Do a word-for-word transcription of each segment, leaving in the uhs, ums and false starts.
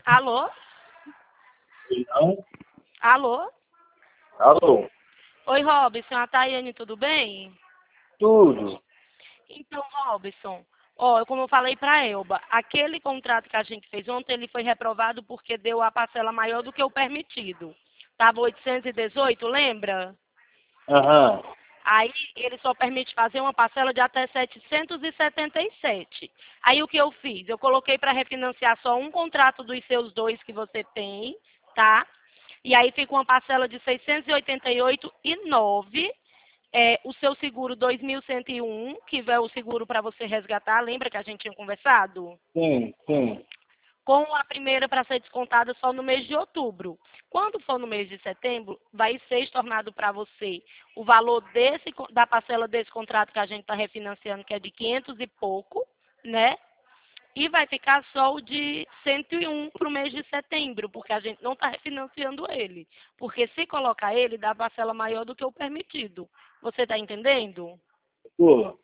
Alô? Não? Alô? Alô? Oi, Robson, a Tayane, tudo bem? Tudo. Então, Robson, ó, como eu falei para Elba, aquele contrato que a gente fez ontem, ele foi reprovado porque deu a parcela maior do que o permitido. Estava oitocentos e dezoito, lembra? Aham. Aí ele só permite fazer uma parcela de até setecentos e setenta e sete. Aí o que eu fiz? Eu coloquei para refinanciar só um contrato dos seus dois que você tem, tá? E aí fica uma parcela de seiscentos e oitenta e oito e nove. É, o seu seguro dois mil cento e um, que é o seguro para você resgatar, lembra que a gente tinha conversado? Sim, sim. Com a primeira para ser descontada só no mês de outubro. Quando for no mês de setembro, vai ser estornado para você o valor desse, da parcela desse contrato que a gente está refinanciando, que é de quinhentos e pouco, né? E vai ficar só o de cento e um para o mês de setembro, porque a gente não está refinanciando ele. Porque se colocar ele, dá parcela maior do que o permitido. Você está entendendo? Pô,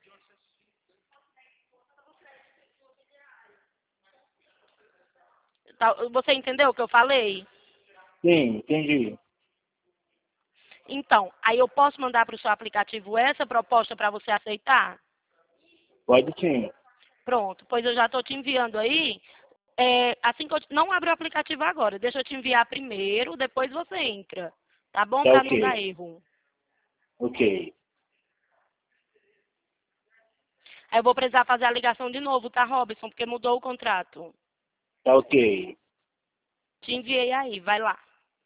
Tá- Você entendeu o que eu falei? sim, entendi. Então, aí eu posso mandar para o seu aplicativo essa proposta para você aceitar? Pode sim. Pronto, pois eu já estou te enviando aí. É, assim que eu te... Não abre o aplicativo agora, deixa eu te enviar primeiro, depois você entra. Tá bom? Tá Para ok. não dar erro. Ok. Aí eu vou precisar fazer a ligação de novo, tá, Robson? Porque mudou o contrato. Tá ok. Te enviei aí, vai lá.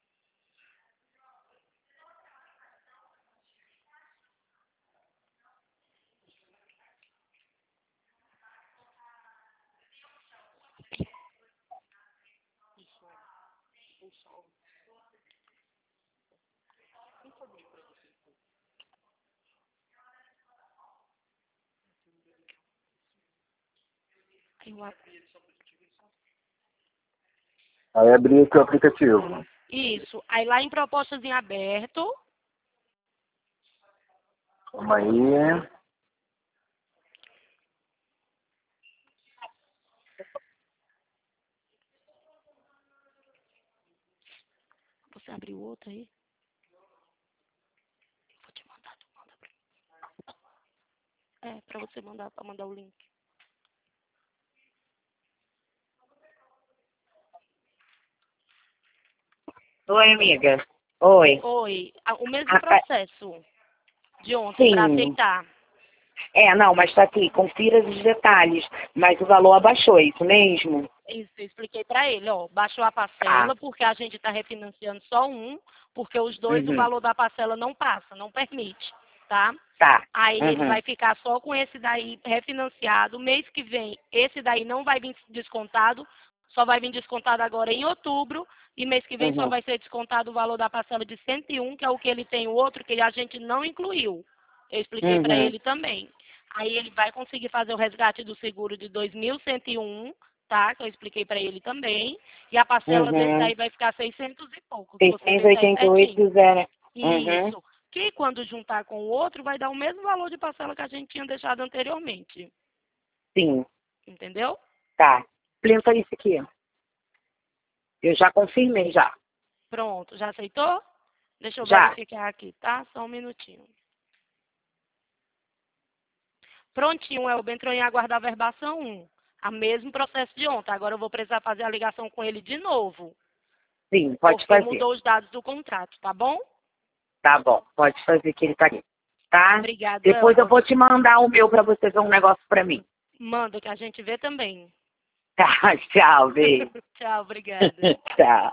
Aí eu abri. Aí abri aqui o aplicativo. Isso. Aí lá em propostas em aberto, Calma aí. você abriu outro aí? Vou te mandar, tu manda pra mim. É, pra você mandar, pra mandar o link. Oi, amiga. Oi. Oi. Ah, o mesmo Ah, tá. processo de ontem para Sim. aceitar. É, não, mas tá aqui, confira os detalhes. Mas o valor abaixou, é isso mesmo? Isso, eu expliquei para ele, ó, baixou a Tá. parcela porque a gente está refinanciando só um, porque os dois o Uhum. valor da parcela não passa, não permite, tá? Tá. Aí ele Uhum. vai ficar só com esse daí refinanciado. Mês que vem, esse daí não vai vir descontado, só vai vir descontado agora em outubro, e mês que vem só Uhum. vai ser descontado o valor da parcela de cento e um, que é o que ele tem, o outro que a gente não incluiu. Eu expliquei para Uhum. ele também. Aí ele vai conseguir fazer o resgate do seguro de dois mil cento e um, tá? Que eu expliquei para ele também. E a parcela desse Uhum. daí vai ficar seiscentos e pouco, se você seiscentos e ver oitenta e certinho. oito zero. Uhum. Isso. Que quando juntar com o outro vai dar o mesmo valor de parcela que a gente tinha deixado anteriormente. Sim. Entendeu? Tá. Plinta isso aqui. Eu já confirmei, já. Pronto. Já aceitou? Deixa eu Já. verificar aqui, tá? Só um minutinho. Prontinho, Elba entrou em aguardar a verbação um. A mesmo processo de ontem. Agora eu vou precisar fazer a ligação com ele de novo. Sim, pode Porque fazer. mudou os dados do contrato, tá bom? Tá bom. Pode fazer que ele tá aqui. Tá? Obrigado, Depois eu Elba. vou te mandar o meu pra você ver um negócio pra mim. Manda que a gente vê também. Tá, tchau, beijo. Tchau, obrigada. Tchau.